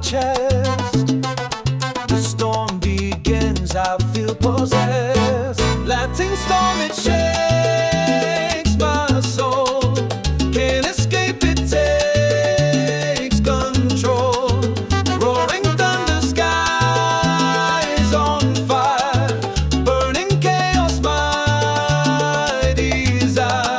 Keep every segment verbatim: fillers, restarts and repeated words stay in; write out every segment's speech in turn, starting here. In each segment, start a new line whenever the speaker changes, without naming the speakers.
chest. The storm begins, I feel possessed. Latin storm, it shakes my soul. Can't escape, it takes control. Roaring thunder, skies on fire. Burning chaos, my desire.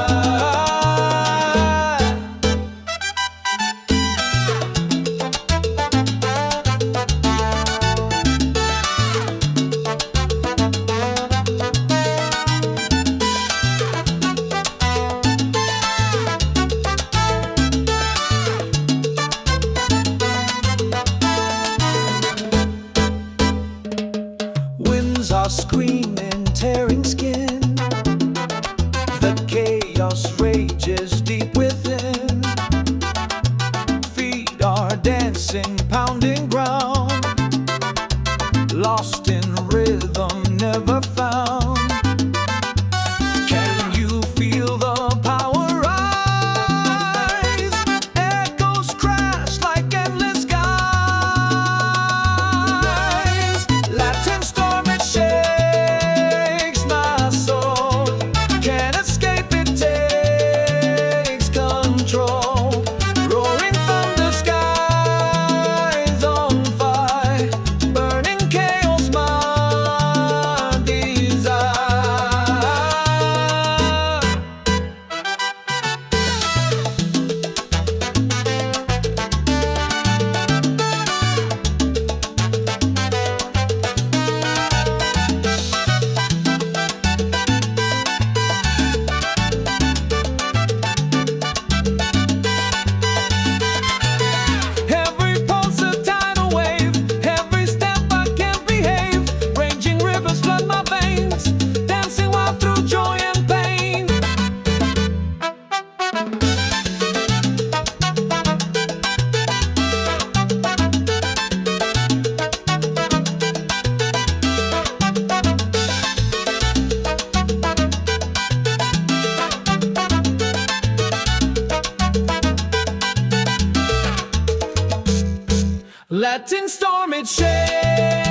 Winds are screaming, tearing skin. The chaos rages deep within. Feet are dancing, pounding ground. Lost in rhythm, never found. Can you feel the power rise? Echoes crash like endless skies. Latin storm, it shakes my soul. Can't escape, it takes control. Roaring thunder, skies on fire. Burning chaos, my desire. Every pulse a tidal wave. Every step I can't behave. Raging rivers flood my veins. Dancing wild through joy and pain. Latin storm, it shakes